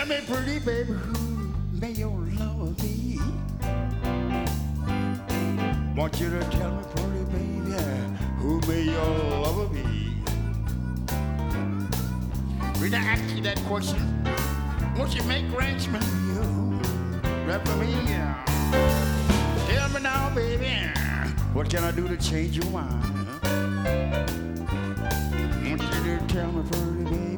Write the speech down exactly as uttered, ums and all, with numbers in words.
me, pretty baby, who may your lover be? Want you to tell me, pretty baby, who may your lover be? When I ask you that question, won't you make arrangements for you? Right for me, yeah. Tell me now, baby, what can I do to change your mind? Huh? Want you to tell me, pretty baby,